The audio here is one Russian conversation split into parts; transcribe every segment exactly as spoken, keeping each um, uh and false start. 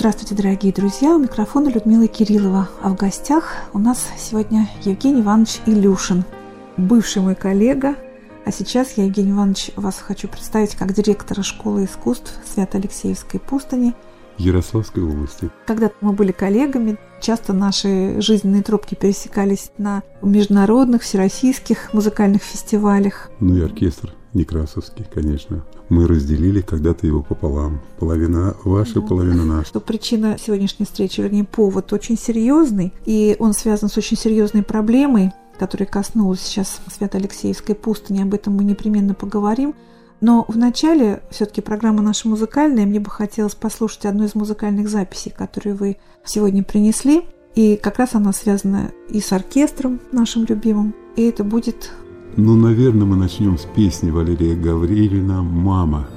Здравствуйте, дорогие друзья! У микрофона Людмила Кириллова. А в гостях у нас сегодня Евгений Иванович Илюшин, бывший мой коллега. А сейчас я, Евгений Иванович, вас хочу представить как директора школы искусств Свято-Алексеевской пустыни Ярославской области. Когда-то мы были коллегами, часто наши жизненные тропки пересекались на международных, всероссийских музыкальных фестивалях. Ну и оркестр Некрасовский, конечно. Мы разделили когда-то его пополам. Половина ваша, да. Половина наша. Что причина сегодняшней встречи, вернее, повод очень серьезный, и он связан с очень серьезной проблемой, которая коснулась сейчас Свято-Алексеевской пустыни. Об этом мы непременно поговорим. Но вначале все-таки программа наша музыкальная. Мне бы хотелось послушать одну из музыкальных записей, которую вы сегодня принесли. И как раз она связана и с оркестром нашим любимым. И это будет... Ну, наверное, мы начнем с песни Валерия Гаврилина «Мама».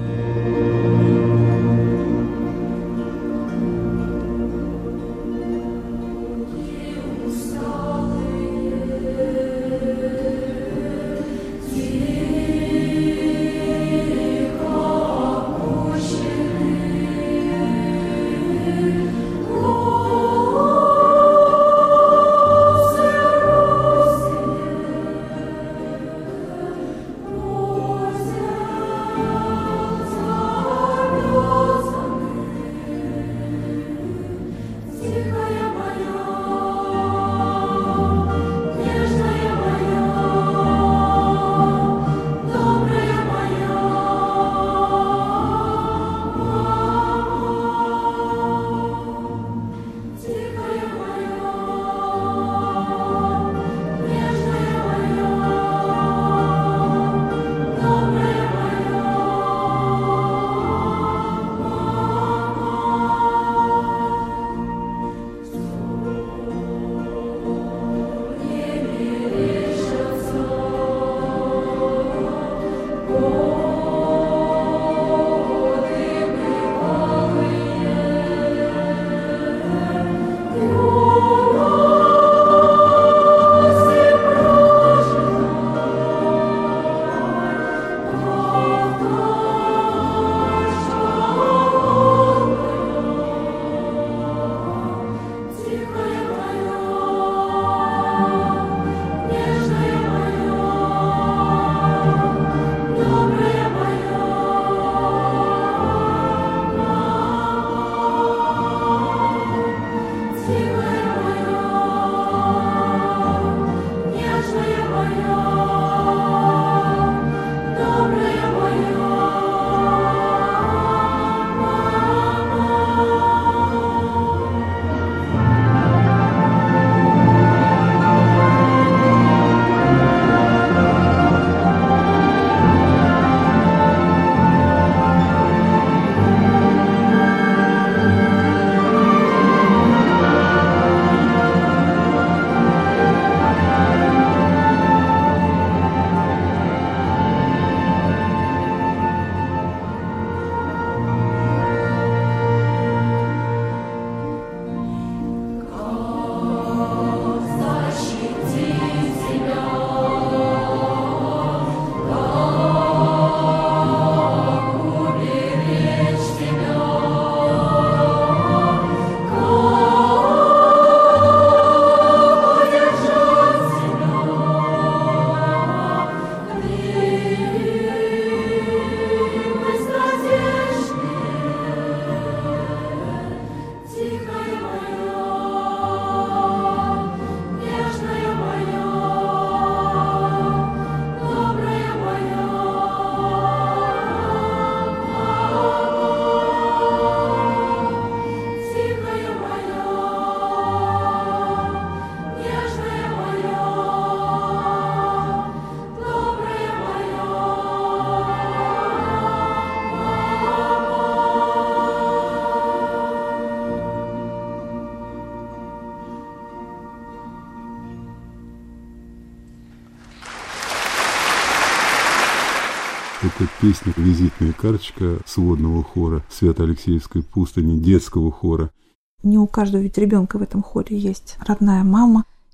Это песня «Визитная карточка» сводного хора Свято-Алексеевской пустыни, детского хора. Не у каждого ведь ребенка в этом хоре есть родная мама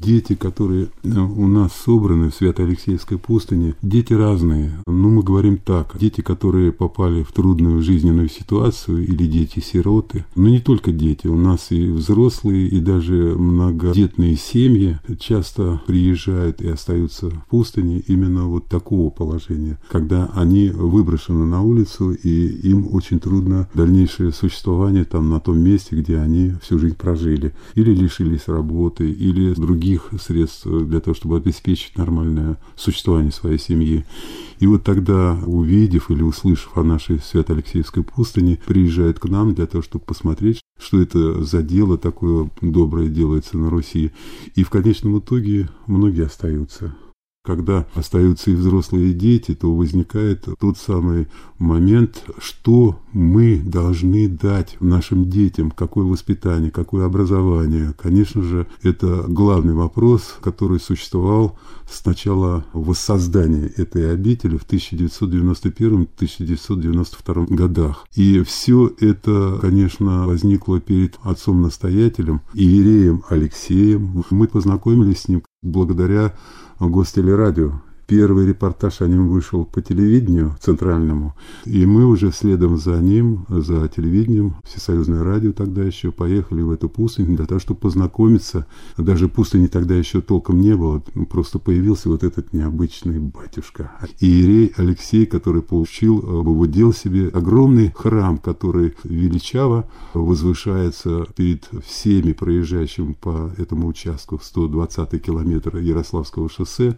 Дети, которые у нас собраны в Свято-Алексеевской пустыне, дети разные. Ну, мы говорим так, дети, которые попали в трудную жизненную ситуацию, или дети-сироты. Но не только дети, у нас и взрослые, и даже многодетные семьи часто приезжают и остаются в пустыне именно вот такого положения, когда они выброшены на улицу, и им очень трудно дальнейшее существование там на том месте, где они всю жизнь прожили. Или лишились работы, или других средств для того, чтобы обеспечить нормальное существование своей семьи. И вот тогда, увидев или услышав о нашей Свято-Алексеевской пустыне, приезжают к нам для того, чтобы посмотреть, что это за дело такое доброе делается на Руси. И в конечном итоге многие остаются. Когда остаются и взрослые, и дети, то возникает тот самый момент, что мы должны дать нашим детям, какое воспитание, какое образование. Конечно же, это главный вопрос, который существовал с начала воссоздания этой обители в тысяча девятьсот девяносто первом — тысяча девятьсот девяносто втором годах. И все это, конечно, возникло перед отцом-настоятелем, иереем Алексеем. Мы познакомились с ним благодаря Гостелерадио. Первый репортаж о нем вышел по телевидению центральному, и мы уже следом за ним, за телевидением, Всесоюзное радио тогда еще, поехали в эту пустыню для того, чтобы познакомиться. Даже пустыни тогда еще толком не было, просто появился вот этот необычный батюшка. Иерей Алексей, который получил в удел себе огромный храм, который величаво возвышается перед всеми проезжающими по этому участку сто двадцатый километр Ярославского шоссе,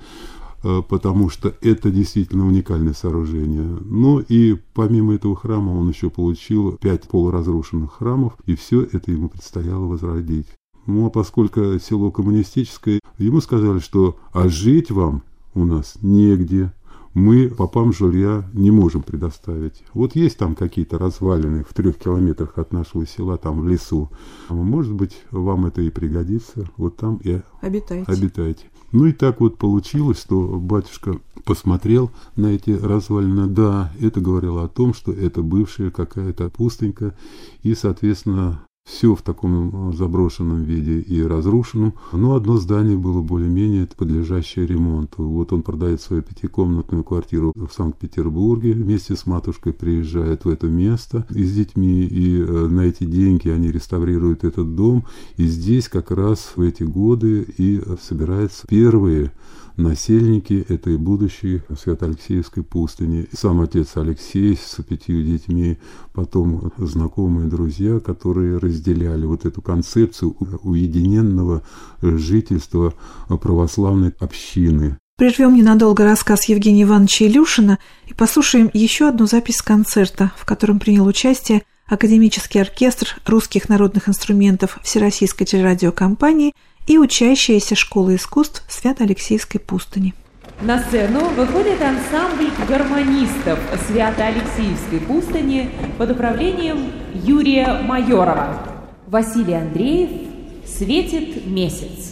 потому что это действительно уникальное сооружение. Ну и помимо этого храма он еще получил пять полуразрушенных храмов, и все это ему предстояло возродить. Ну а поскольку село коммунистическое, ему сказали, что «а жить вам у нас негде». Мы попам жилья не можем предоставить. Вот есть там какие-то развалины в трех километрах от нашего села, там в лесу. Может быть, вам это и пригодится. Вот там и обитайте. обитайте. Ну и так вот получилось, что батюшка посмотрел на эти развалины. Да, это говорило о том, что это бывшая какая-то пустынька. И, соответственно, все в таком заброшенном виде и разрушенном. Но одно здание было более-менее подлежащее ремонту. Вот он продает свою пятикомнатную квартиру в Санкт-Петербурге, вместе с матушкой приезжает в это место и с детьми, и на эти деньги они реставрируют этот дом. И здесь как раз в эти годы и собираются первые насельники этой будущей Свято-Алексеевской пустыни. Сам отец Алексей с пятью детьми, потом знакомые друзья, которые разделяли вот эту концепцию уединенного жительства православной общины. Прервем ненадолго рассказ Евгения Ивановича Илюшина и послушаем еще одну запись концерта, в котором принял участие академический оркестр русских народных инструментов Всероссийской телерадиокомпании и учащаяся школы искусств Свято-Алексеевской пустыни. На сцену выходит ансамбль гармонистов Свято-Алексеевской пустыни под управлением Юрия Майорова. Василий Андреев «Светит месяц».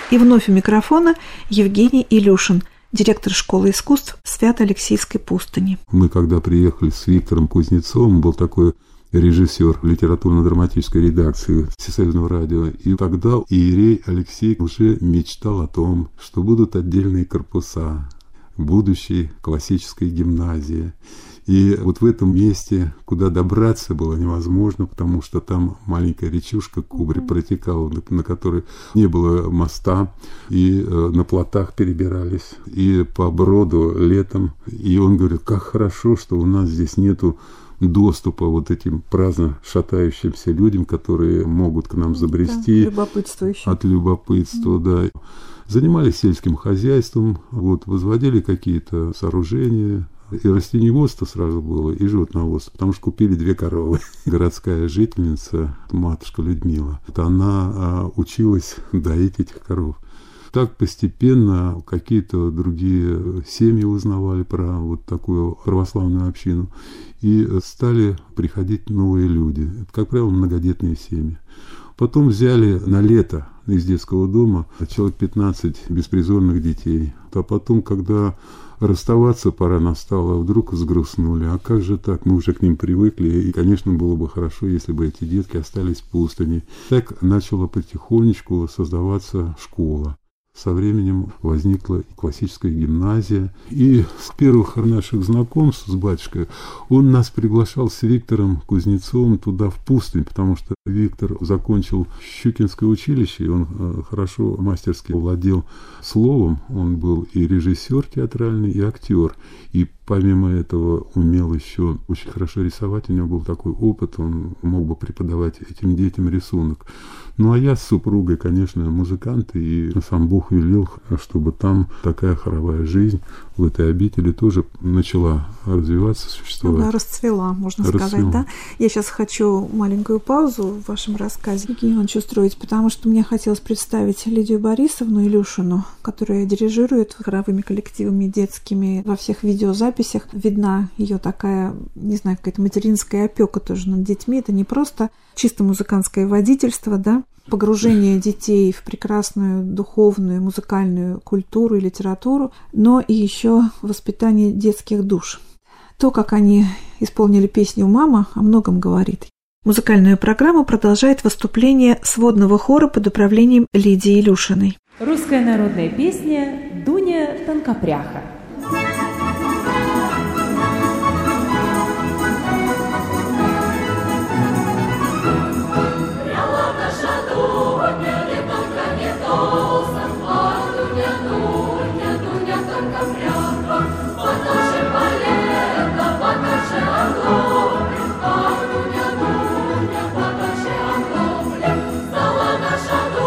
И вновь у микрофона Евгений Илюшин, директор школы искусств Свято-Алексейской пустыни. Мы когда приехали с Виктором Кузнецовым, был такой режиссер литературно-драматической редакции Всесоюзного радио. И тогда иерей Алексей уже мечтал о том, что будут отдельные корпуса будущей классической гимназии. И вот в этом месте, куда добраться было невозможно, потому что там маленькая речушка Кубрь протекала, на которой не было моста, и на плотах перебирались, и по броду летом. И он говорит, как хорошо, что у нас здесь нету доступа вот этим праздно шатающимся людям, которые могут к нам забрести. Да, любопытствующим. От любопытства, mm-hmm. да. Занимались сельским хозяйством, вот, возводили какие-то сооружения. И растениеводство сразу было, и животноводство, потому что купили две коровы. Городская жительница, матушка Людмила, она а, училась доить этих коров. Так постепенно какие-то другие семьи узнавали про вот такую православную общину, и стали приходить новые люди. Это, как правило, многодетные семьи. Потом взяли на лето из детского дома человек пятнадцать беспризорных детей. А потом, когда расставаться пора настала, вдруг взгрустнули. А как же так? Мы уже к ним привыкли, и, конечно, было бы хорошо, если бы эти детки остались в пустыне. Так начала потихонечку создаваться школа. Со временем возникла классическая гимназия. И с первых наших знакомств с батюшкой он нас приглашал с Виктором Кузнецовым туда, в пустынь, потому что Виктор закончил Щукинское училище, и он хорошо, мастерски владел словом. Он был и режиссер театральный, и актер. И помимо этого умел еще очень хорошо рисовать. У него был такой опыт, он мог бы преподавать этим детям рисунок. Ну, а я с супругой, конечно, музыканты, и сам Бог велел, чтобы там такая хоровая жизнь в этой обители тоже начала развиваться, существовать. Она расцвела, можно расцвела. сказать, да? Я сейчас хочу маленькую паузу в вашем рассказе, Евгений Иванович, устроить, потому что мне хотелось представить Лидию Борисовну Илюшину, которая дирижирует хоровыми коллективами детскими. Во всех видеозаписях видна ее такая, не знаю, какая-то материнская опека тоже над детьми. Это не просто чисто музыкантское водительство, да, погружение детей в прекрасную духовную, музыкальную культуру и литературу, но и еще воспитание детских душ. То, как они исполнили песню «Мама», о многом говорит. Музыкальную программу продолжает выступление сводного хора под управлением Лидии Илюшиной. Русская народная песня «Дуня Тонкопряха».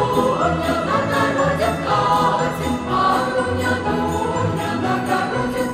Дуня, Дуня, на городе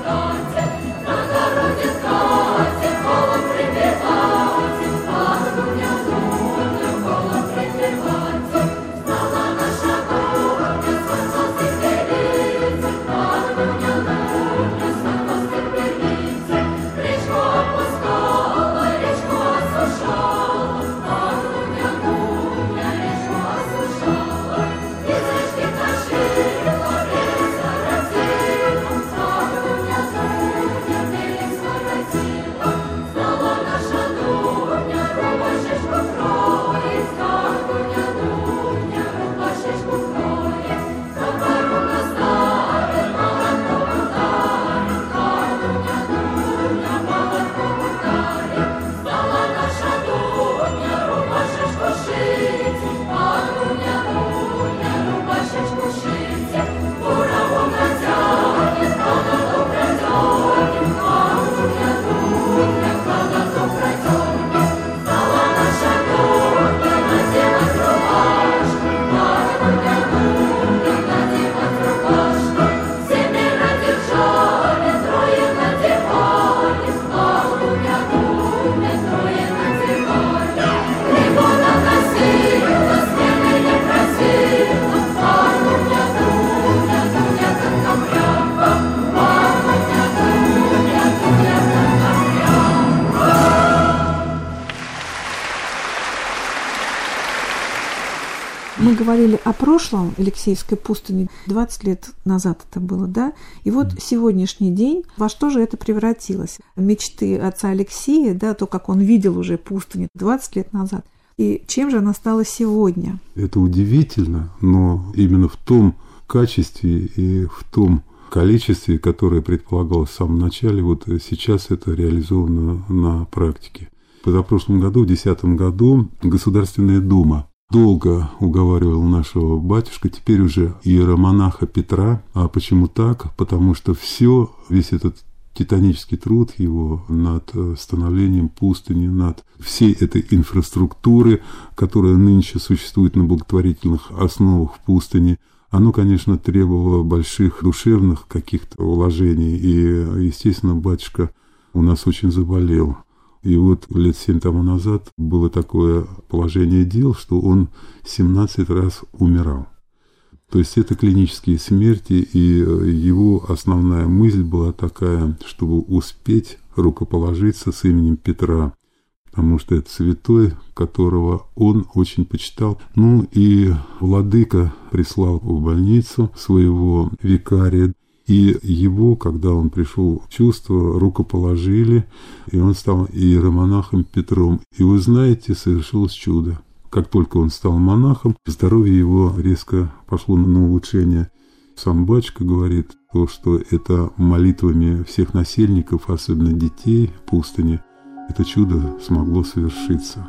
говорили о прошлом Алексеевской пустыни, двадцать лет назад это было, да? И вот mm. сегодняшний день, во что же это превратилось? Мечты отца Алексея, да, то, как он видел уже пустыню двадцать лет назад. И чем же она стала сегодня? Это удивительно, но именно в том качестве и в том количестве, которое предполагалось в самом начале, вот сейчас это реализовано на практике. В позапрошлом году, в две тысячи десятом году, Государственная Дума долго уговаривала нашего батюшку, теперь уже иеромонаха Петра. А почему так? Потому что все, весь этот титанический труд его над становлением пустыни, над всей этой инфраструктурой, которая нынче существует на благотворительных основах в пустыне, оно, конечно, требовало больших душевных каких-то вложений. И, естественно, батюшка у нас очень заболел. И вот лет семь тому назад было такое положение дел, что он семнадцать раз умирал. То есть это клинические смерти, и его основная мысль была такая, чтобы успеть рукоположиться с именем Петра, потому что это святой, которого он очень почитал. Ну и владыка прислал в больницу своего викария, и его, когда он пришел в чувство, рукоположили, и он стал иеромонахом Петром. И вы знаете, совершилось чудо. Как только он стал монахом, здоровье его резко пошло на улучшение. Сам батюшка говорит, то, что это молитвами всех насельников, особенно детей в пустыне, это чудо смогло совершиться.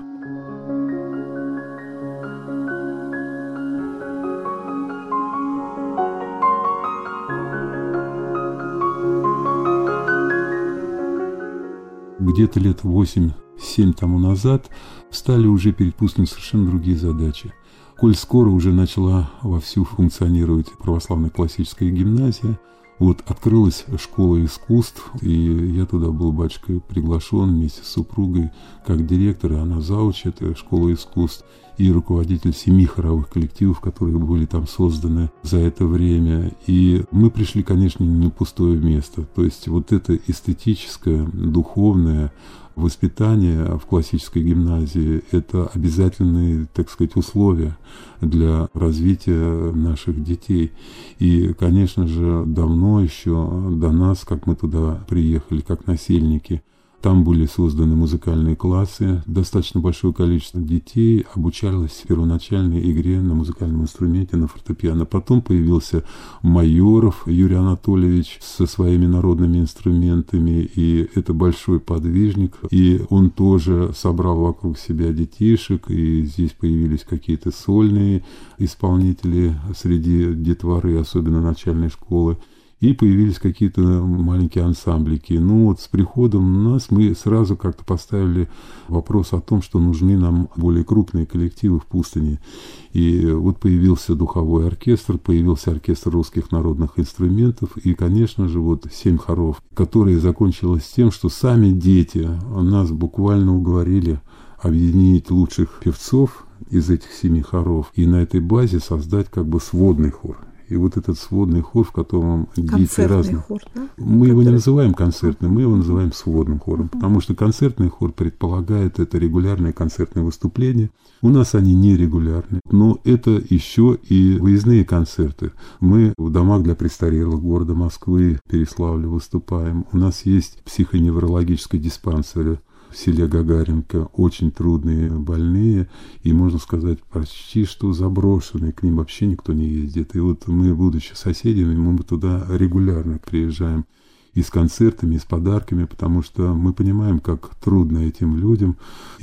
Где-то лет восемь-семь тому назад стали уже перед пустыней совершенно другие задачи. Коль скоро уже начала вовсю функционировать православная классическая гимназия, вот открылась школа искусств, и я туда был батюшкой приглашен вместе с супругой как директор, и она зауч этой школы искусств, и руководитель семи хоровых коллективов, которые были там созданы за это время. И мы пришли, конечно, не на пустое место. То есть вот это эстетическое, духовное воспитание в классической гимназии – это обязательные, так сказать, условия для развития наших детей. И, конечно же, давно еще до нас, как мы туда приехали, как насельники, там были созданы музыкальные классы, достаточно большое количество детей обучалось первоначальной игре на музыкальном инструменте, на фортепиано. Потом появился Майоров Юрий Анатольевич со своими народными инструментами, и это большой подвижник, и он тоже собрал вокруг себя детишек, и здесь появились какие-то сольные исполнители среди детворы, особенно начальной школы. И появились какие-то маленькие ансамблики. Ну вот с приходом нас мы сразу как-то поставили вопрос о том, что нужны нам более крупные коллективы в пустыне. И вот появился духовой оркестр, появился оркестр русских народных инструментов, и, конечно же, вот семь хоров, которые закончилось тем, что сами дети нас буквально уговорили объединить лучших певцов из этих семи хоров и на этой базе создать как бы сводный хор. И вот этот сводный хор, в котором дети разные. Хор, да? Мы его не называем концертным, мы его называем сводным хором, потому что концертный хор предполагает это регулярные концертные выступления. У нас они нерегулярные, но это еще и выездные концерты. Мы в домах для престарелых города Москвы, Переславля выступаем. У нас есть психоневрологический диспансер в селе Гагаринка, очень трудные больные, и, можно сказать, почти что заброшенные, к ним вообще никто не ездит. И вот мы, будучи соседями, мы туда регулярно приезжаем и с концертами, и с подарками, потому что мы понимаем, как трудно этим людям.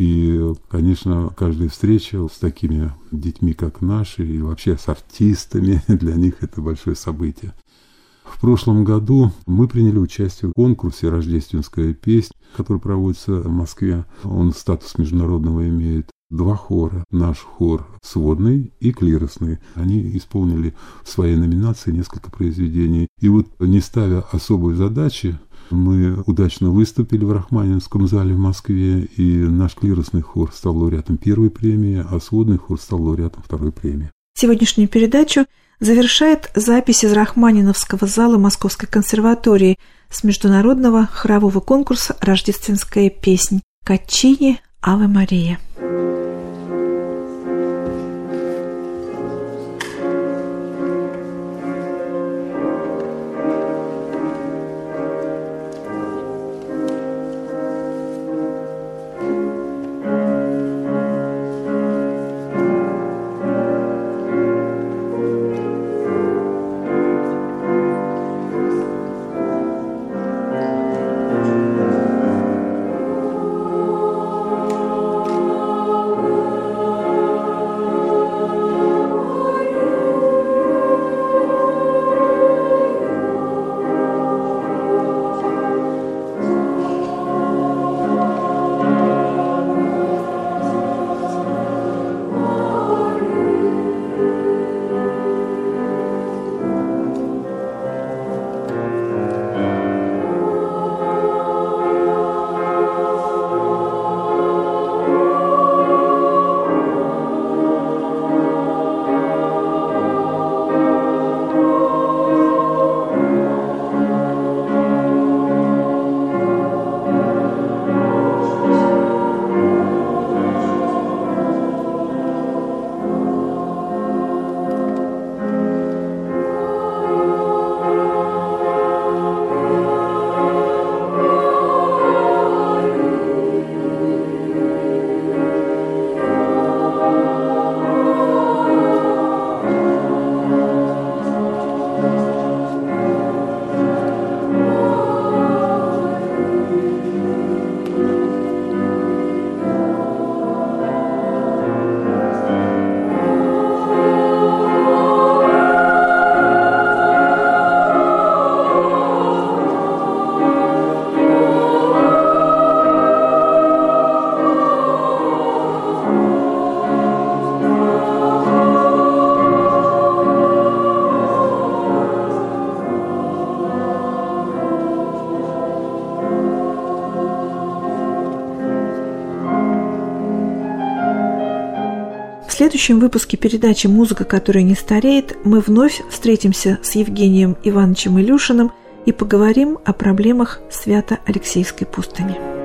И, конечно, каждая встреча с такими детьми, как наши, и вообще с артистами, для них это большое событие. В прошлом году мы приняли участие в конкурсе «Рождественская песня», который проводится в Москве. Он статус международного имеет. Два хора. Наш хор сводный и клиросный. Они исполнили в своей номинации несколько произведений. И вот, не ставя особой задачи, мы удачно выступили в Рахманинском зале в Москве, и наш клиросный хор стал лауреатом первой премии, а сводный хор стал лауреатом второй премии. Сегодняшнюю передачу завершает запись из Рахманиновского зала Московской консерватории с международного хорового конкурса «Рождественская песнь» Каччини «Аве Мария». следующем выпуске передачи «Музыка, которая не стареет» мы вновь встретимся с Евгением Ивановичем Илюшиным и поговорим о проблемах Свято-Алексеевской пустыни.